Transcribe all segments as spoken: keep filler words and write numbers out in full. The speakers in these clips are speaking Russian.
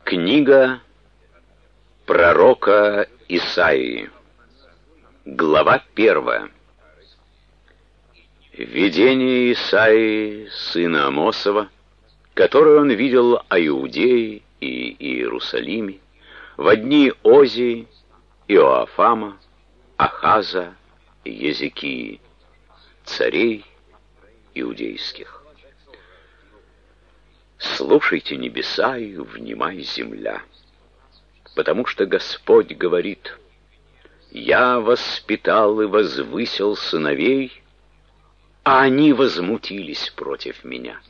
Книга пророка Исаии. Глава первая. Видение Исаии, сына Амосова, которое он видел о Иудее и Иерусалиме в дни Озии, Иоафама, Ахаза и Езекии, царей иудейских. Слушайте небеса и внимай земля, потому что Господь говорит: «Я воспитал и возвысил сыновей, а они возмутились против меня».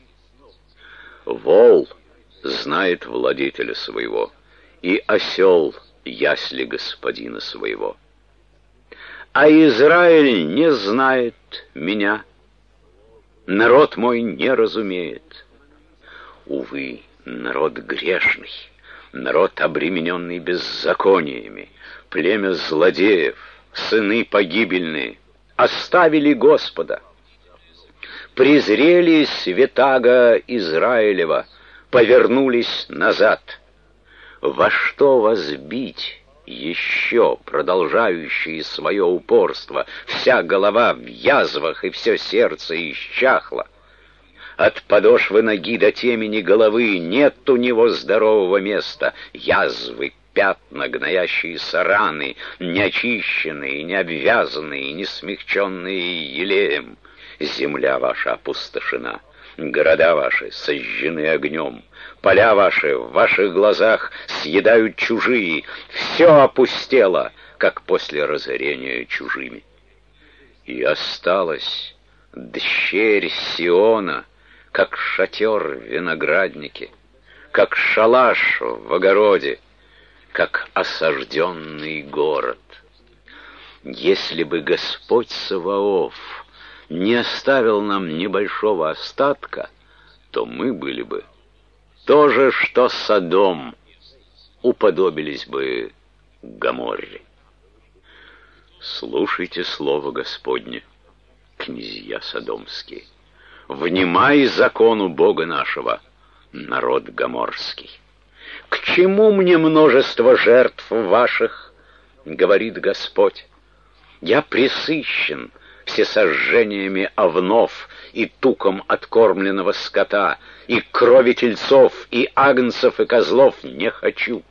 Вол знает владетеля своего, и осел ясли господина своего. А Израиль не знает меня, народ мой не разумеет. Увы, народ грешный, народ, обремененный беззакониями, племя злодеев, сыны погибельные, оставили Господа. Презрели святаго Израилева, повернулись назад. Во что вас бить еще, продолжающие свое упорство? Вся голова в язвах, и все сердце исчахло. От подошвы ноги до темени головы нет у него здорового места. Язвы, пятна, гноящиеся раны, неочищенные, не обвязанные, не смягченные елеем. Земля ваша опустошена, города ваши сожжены огнем, поля ваши в ваших глазах съедают чужие. Все опустело, как после разорения чужими. И осталась дщерь Сиона, как шатер в винограднике, как шалаш в огороде, как осажденный город. Если бы Господь Саваоф не оставил нам небольшого остатка, то мы были бы то же, что Содом, уподобились бы Гоморре. Слушайте слово Господне, князья содомские. Внимай закону Бога нашего, народ гоморский. К чему мне множество жертв ваших, говорит Господь? Я пресыщен всесожжениями овнов и туком откормленного скота, и крови тельцов, и агнцев, и козлов не хочу.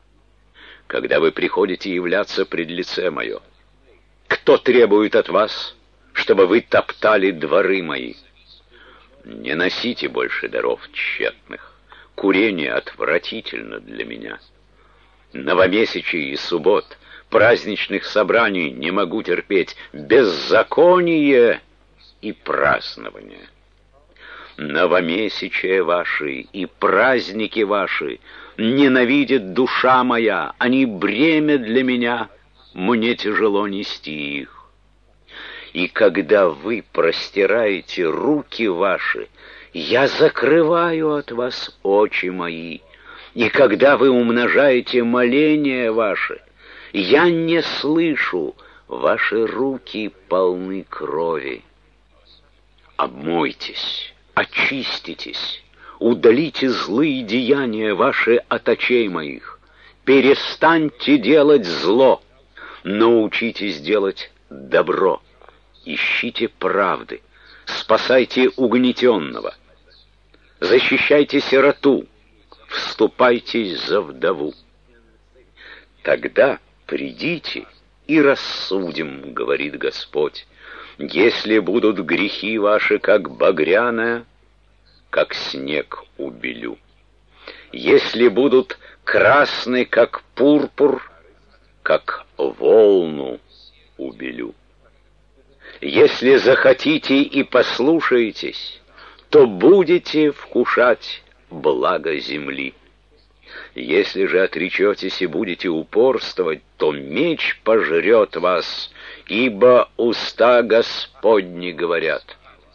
Когда вы приходите являться пред лице мое, кто требует от вас, чтобы вы топтали дворы мои? Не носите больше даров тщетных. Курение отвратительно для меня. Новомесячий и суббот, праздничных собраний не могу терпеть. Беззаконие и празднование. Новомесячия ваши и праздники ваши ненавидит душа моя. Они бремя для меня, мне тяжело нести их. И когда вы простираете руки ваши, я закрываю от вас очи мои. И когда вы умножаете моления ваши, я не слышу, ваши руки полны крови. Обмойтесь, очиститесь, удалите злые деяния ваши от очей моих. Перестаньте делать зло, научитесь делать добро. Ищите правды, спасайте угнетенного, защищайте сироту, вступайтесь за вдову. Тогда придите и рассудим, говорит Господь, если будут грехи ваши, как багряная, как снег убелю. Если будут красны, как пурпур, как волну убелю. Если захотите и послушаетесь, то будете вкушать благо земли. Если же отречетесь и будете упорствовать, то меч пожрет вас, ибо уста Господни говорят.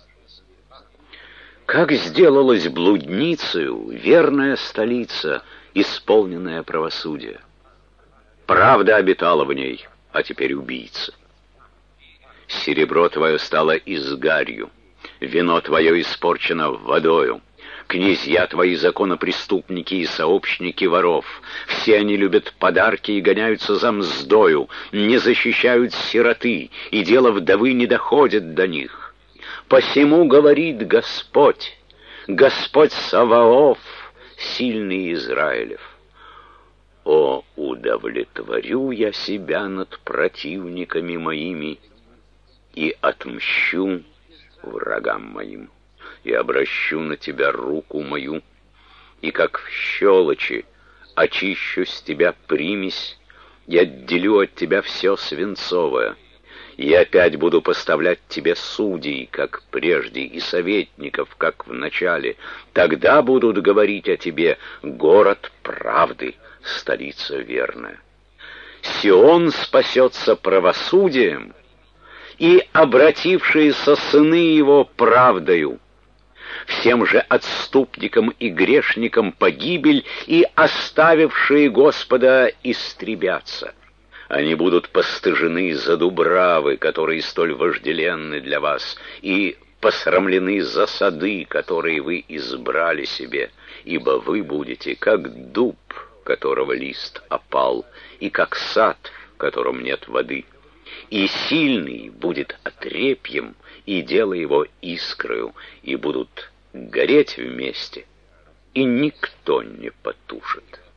Как сделалась блудницею верная столица, исполненная правосудия. Правда обитала в ней, а теперь убийца. Серебро твое стало изгарью, вино твое испорчено водою. Князья твои законопреступники и сообщники воров. Все они любят подарки и гоняются за мздою, не защищают сироты, и дело вдовы не доходит до них. Посему говорит Господь, Господь Саваоф, сильный Израилев: о, удовлетворю я себя над противниками моими и отмщу врагам моим, и обращу на тебя руку мою, и как в щелочи очищу с тебя примесь, и отделю от тебя все свинцовое, и опять буду поставлять тебе судей, как прежде, и советников, как в начале. Тогда будут говорить о тебе: город правды, столица верная. Сион спасется правосудием, и обратившиеся сыны его правдою. Всем же отступникам и грешникам погибель, и оставившие Господа истребятся. Они будут постыжены за дубравы, которые столь вожделенны для вас, и посрамлены за сады, которые вы избрали себе, ибо вы будете как дуб, которого лист опал, и как сад, в котором нет воды. И сильный будет отрепьем, и дело его искрою, и будут гореть вместе, и никто не потушит.